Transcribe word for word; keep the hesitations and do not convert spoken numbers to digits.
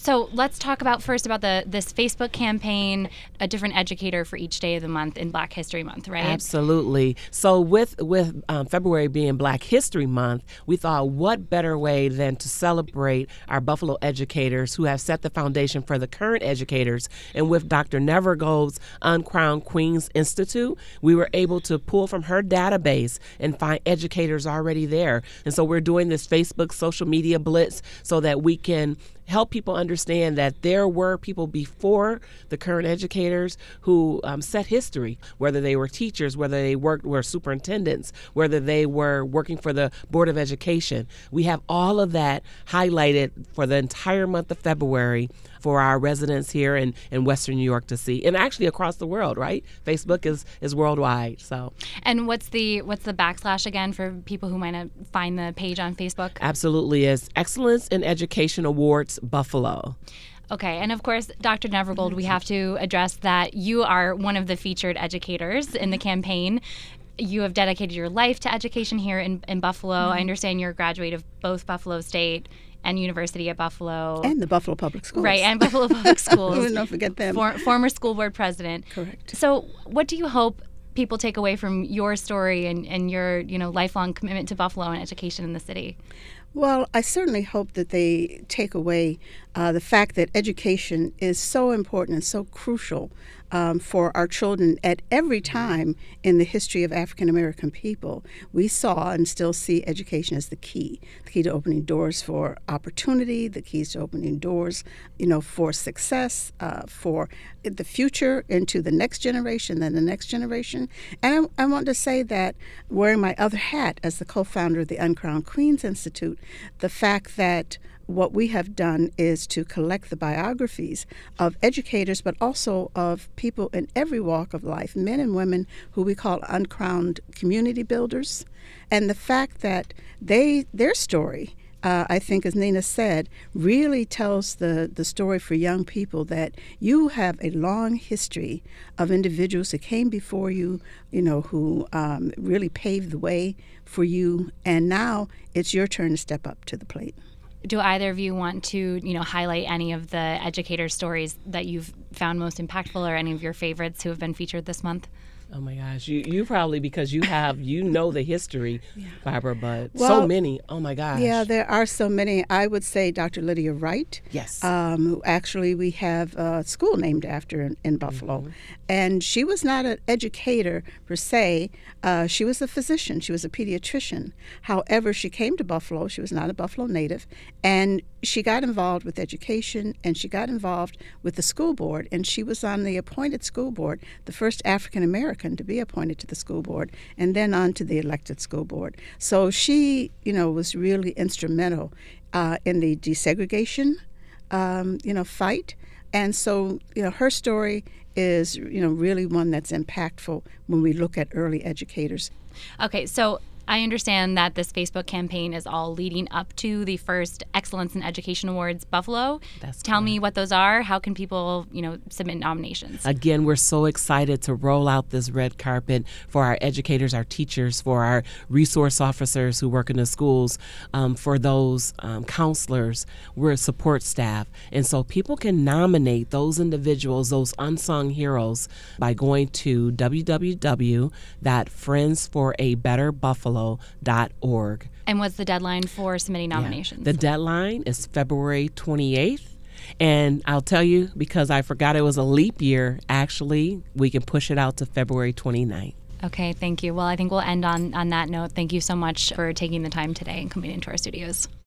So let's talk about first about the this Facebook campaign, a different educator for each day of the month in Black History Month, right? Absolutely. So with with um, February being Black History Month, we thought what better way than to celebrate our Buffalo educators who have set the foundation for the current educators. And with Doctor Nevergold's Uncrowned Queens Institute, we were able to pull from her database and find educators already there. And so we're doing this Facebook social media blitz so that we can help people understand that there were people before the current educators who um, set history, whether they were teachers, whether they worked were superintendents, whether they were working for the Board of Education. We have all of that highlighted for the entire month of February for our residents here in, in Western New York to see, and actually across the world, right? Facebook is is worldwide. So, and what's the what's the backslash again for people who might not find the page on Facebook? Absolutely, is Excellence in Education Awards Buffalo. Okay, and of course, Doctor Nevergold, we have to address that you are one of the featured educators in the campaign. You have dedicated your life to education here in, in Buffalo. Mm-hmm. I understand you're a graduate of both Buffalo State and University at Buffalo. And the Buffalo Public Schools. Right, and Buffalo Public Schools. Don't forget them. For, former school board president. Correct. So what do you hope people take away from your story and, and your you know lifelong commitment to Buffalo and education in the city? Well, I certainly hope that they take away uh, the fact that education is so important and so crucial um, for our children at every time in the history of African American people. We saw and still see education as the key, the key to opening doors for opportunity, the keys to opening doors, you know, for success, uh, for the future into the next generation, then the next generation. And I, I want to say that wearing my other hat as the co-founder of the Uncrowned Queens Institute, the fact that what we have done is to collect the biographies of educators, but also of people in every walk of life, men and women who we call uncrowned community builders. And the fact that they their story, uh, I think, as Nina said, really tells the, the story for young people that you have a long history of individuals who came before you, you know, who um, really paved the way for you, and now it's your turn to step up to the plate. Do either of you want to, you know, highlight any of the educator stories that you've found most impactful, or any of your favorites who have been featured this month? Oh my gosh, you you probably, because you have, you know the history, yeah. Barbara, but well, so many, oh my gosh. Yeah, there are so many. I would say Doctor Lydia Wright. Yes. Um, who actually we have a school named after in, in Buffalo. Mm-hmm. And she was not an educator per se. Uh, she was a physician. She was a pediatrician. However, she came to Buffalo. She was not a Buffalo native. And she got involved with education, and she got involved with the school board. And she was on the appointed school board, the first African American to be appointed to the school board, and then on to the elected school board. So she, you know, was really instrumental uh, in the desegregation, um, you know, fight. And so, you know, her story is, you know, really one that's impactful when we look at early educators. Okay, so I understand that this Facebook campaign is all leading up to the first Excellence in Education Awards Buffalo. That's Tell correct. me what those are. How can people, you know, submit nominations? Again, we're so excited to roll out this red carpet for our educators, our teachers, for our resource officers who work in the schools, um, for those um, counselors. We're support staff. And so people can nominate those individuals, those unsung heroes, by going to w w w dot friends for a better buffalo dot org. And what's the deadline for submitting nominations? Yeah. The deadline is February twenty-eighth. And I'll tell you, because I forgot it was a leap year, actually, we can push it out to February twenty-ninth. Okay, thank you. Well, I think we'll end on, on that note. Thank you so much for taking the time today and coming into our studios.